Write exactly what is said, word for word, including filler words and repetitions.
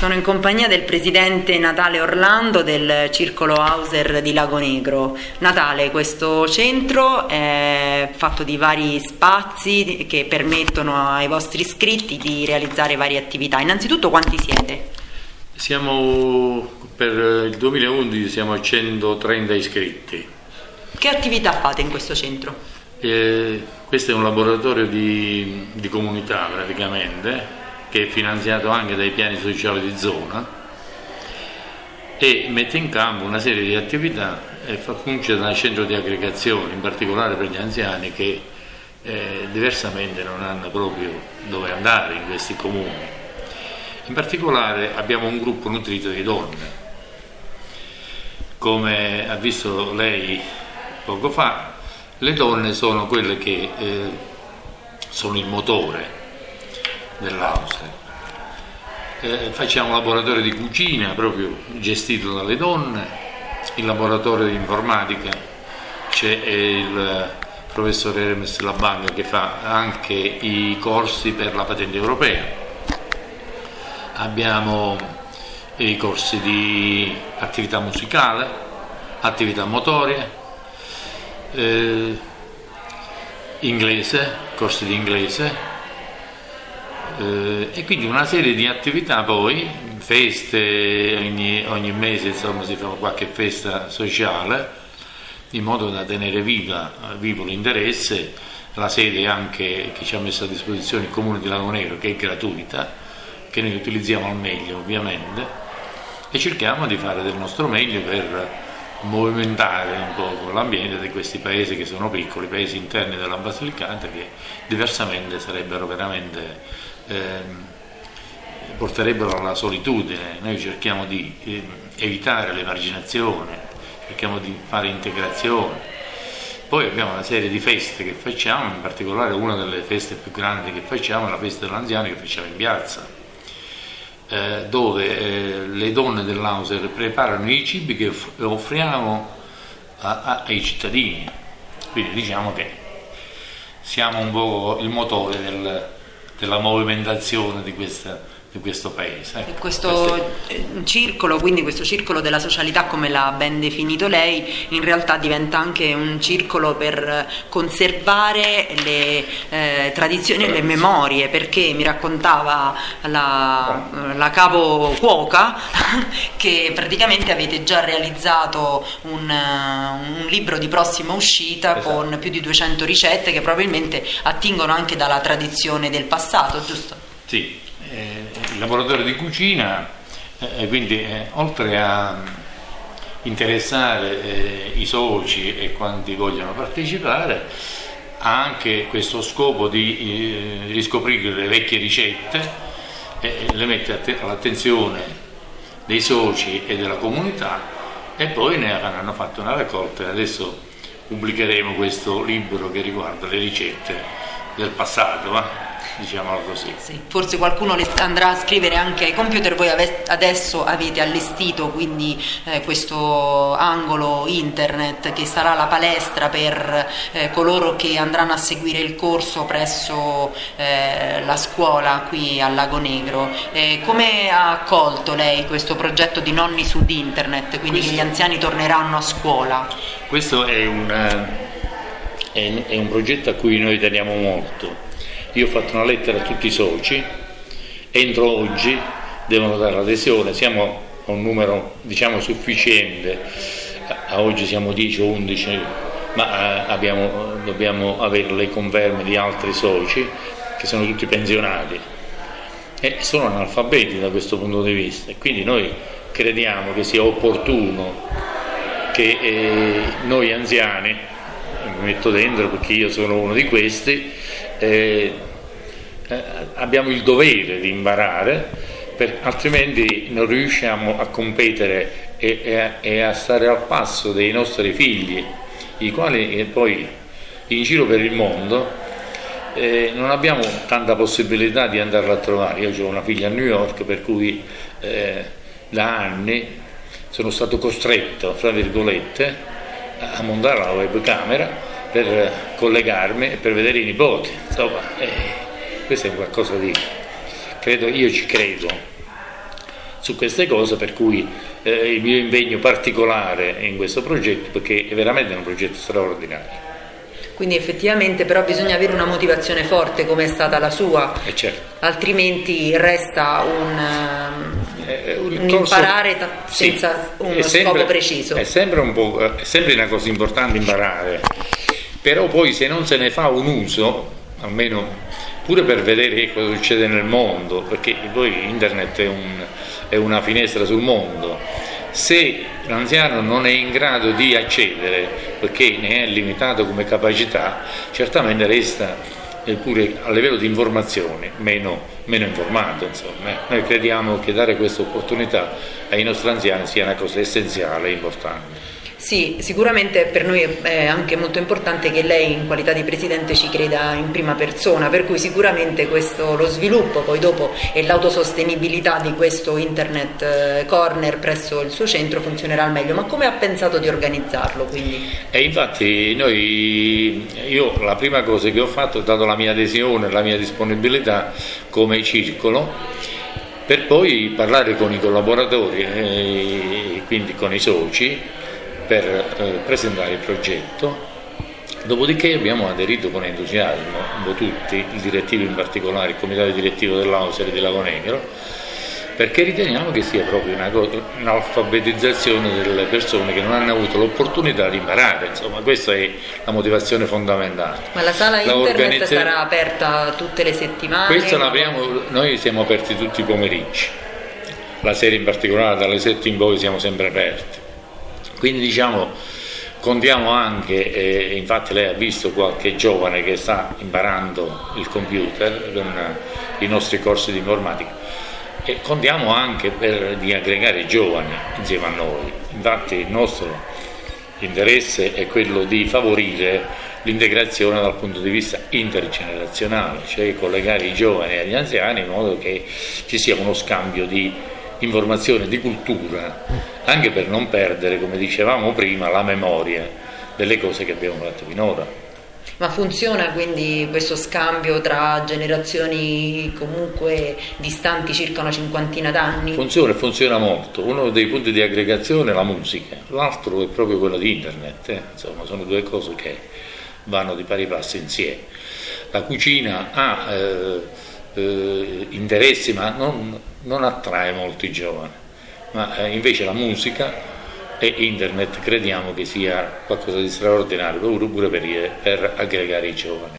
Sono in compagnia del presidente Natale Orlando del Circolo Hauser di Lago Negro. Natale, questo centro è fatto di vari spazi che permettono ai vostri iscritti di realizzare varie attività. Innanzitutto, quanti siete? Siamo, per il duemilaundici siamo a centotrenta iscritti. Che attività fate in questo centro? Eh, questo è un laboratorio di, di comunità praticamente, che è finanziato anche dai piani sociali di zona e mette in campo una serie di attività e fa funzione da centro di aggregazione, in particolare per gli anziani che eh, diversamente non hanno proprio dove andare in questi comuni. In particolare abbiamo un gruppo nutrito di donne. Come ha visto lei poco fa, le donne sono quelle che eh, sono il motore dell'Hauser. Eh, facciamo un laboratorio di cucina proprio gestito dalle donne, il laboratorio di informatica c'è il professore Hermes Labanga che fa anche i corsi per la patente europea, abbiamo i corsi di attività musicale, attività motorie, eh, inglese, corsi di inglese, e quindi una serie di attività, poi feste ogni, ogni mese, insomma si fa qualche festa sociale in modo da tenere viva, vivo l'interesse. La sede anche che ci ha messo a disposizione il Comune di Lago Negro, che è gratuita, che noi utilizziamo al meglio ovviamente, e cerchiamo di fare del nostro meglio per movimentare un po' l'ambiente di questi paesi che sono piccoli, paesi interni della Basilicata, che diversamente sarebbero veramente Eh, porterebbero alla solitudine. Noi cerchiamo di eh, evitare l'emarginazione, cerchiamo di fare integrazione. Poi abbiamo una serie di feste che facciamo, in particolare una delle feste più grandi che facciamo è la festa dell'anziano che facciamo in piazza, eh, dove eh, le donne dell'Hauser preparano i cibi che offriamo a, a, ai cittadini. Quindi diciamo che siamo un po' il motore del della movimentazione di, questa, di questo paese. E questo circolo, quindi questo circolo della socialità, come l'ha ben definito lei, in realtà diventa anche un circolo per conservare le eh, tradizioni e le memorie, perché mi raccontava la, la capo cuoca che praticamente avete già realizzato un, un libro di prossima uscita, esatto, con più di duecento ricette che probabilmente attingono anche dalla tradizione del passato, giusto? Sì. Eh, il laboratorio di cucina, eh, quindi eh, oltre a interessare eh, i soci e quanti vogliono partecipare, ha anche questo scopo di eh, riscoprire le vecchie ricette e eh, le mette att- all'attenzione dei soci e della comunità, e poi ne hanno fatto una raccolta e adesso pubblicheremo questo libro che riguarda le ricette del passato, eh? Diciamolo così. Sì, forse qualcuno le andrà a scrivere anche ai computer. Voi ave- adesso avete allestito quindi eh, questo angolo internet che sarà la palestra per eh, coloro che andranno a seguire il corso presso eh, la scuola qui a Lago Negro. Eh, come ha accolto lei questo progetto di nonni su internet, quindi questo, che gli anziani torneranno a scuola? Questo è, una, è, è un progetto a cui noi teniamo molto. Io ho fatto una lettera a tutti i soci, entro oggi devono dare l'adesione, siamo a un numero diciamo sufficiente, a oggi siamo dieci o undici, ma abbiamo, dobbiamo avere le conferme di altri soci che sono tutti pensionati e sono analfabeti da questo punto di vista, e quindi noi crediamo che sia opportuno che eh, noi anziani, mi metto dentro perché io sono uno di questi, Eh, eh, abbiamo il dovere di imparare, per, altrimenti non riusciamo a competere e, e, a, e a stare al passo dei nostri figli, i quali eh, poi in giro per il mondo eh, non abbiamo tanta possibilità di andarla a trovare. Io ho una figlia a New York, per cui eh, da anni sono stato costretto, fra virgolette, a montare la webcamera per collegarmi e per vedere i nipoti. Insomma, eh, questo è qualcosa di, credo, io ci credo, su queste cose, per cui eh, il mio impegno particolare in questo progetto, perché è veramente un progetto straordinario. Quindi effettivamente però bisogna avere una motivazione forte come è stata la sua, eh certo. Altrimenti resta un, eh, un, un corso, imparare ta- senza sì, uno sempre, scopo preciso. È sempre, un po', è sempre una cosa importante imparare, però poi se non se ne fa un uso, almeno pure per vedere che cosa succede nel mondo, perché poi internet è, un, è una finestra sul mondo, se l'anziano non è in grado di accedere perché ne è limitato come capacità, certamente resta eh, pure a livello di informazione meno, meno informato, insomma. Noi crediamo che dare questa opportunità ai nostri anziani sia una cosa essenziale e importante. Sì, sicuramente per noi è anche molto importante che lei in qualità di Presidente ci creda in prima persona, per cui sicuramente questo, lo sviluppo poi dopo e l'autosostenibilità di questo Internet Corner presso il suo centro funzionerà al meglio. Ma come ha pensato di organizzarlo quindi? E infatti noi, io la prima cosa che ho fatto è dato la mia adesione, la mia disponibilità come circolo, per poi parlare con i collaboratori e quindi con i soci, per eh, presentare il progetto. Dopodiché abbiamo aderito con entusiasmo, un po' tutti, il direttivo in particolare, il comitato direttivo dell'Auser di Lago Negro, perché riteniamo che sia proprio una, un'alfabetizzazione delle persone che non hanno avuto l'opportunità di imparare, insomma questa è la motivazione fondamentale. Ma la sala la internet organizza... sarà aperta tutte le settimane? Questa l'abbiamo, noi siamo aperti tutti i pomeriggi, la sera in particolare dalle sette in poi siamo sempre aperti. Quindi diciamo, contiamo anche, eh, infatti lei ha visto qualche giovane che sta imparando il computer con i nostri corsi di informatica, e contiamo anche per, di aggregare i giovani insieme a noi. Infatti il nostro interesse è quello di favorire l'integrazione dal punto di vista intergenerazionale, cioè collegare i giovani agli anziani in modo che ci sia uno scambio di informazione, di cultura, anche per non perdere, come dicevamo prima, la memoria delle cose che abbiamo fatto finora. Ma funziona quindi questo scambio tra generazioni comunque distanti circa una cinquantina d'anni? Funziona e funziona molto. Uno dei punti di aggregazione è la musica, l'altro è proprio quello di internet, eh? Insomma sono due cose che vanno di pari passo insieme. La cucina ha eh, eh, interessi, ma non, non attrae molti giovani, ma eh, invece la musica e internet crediamo che sia qualcosa di straordinario pure per, per aggregare i giovani.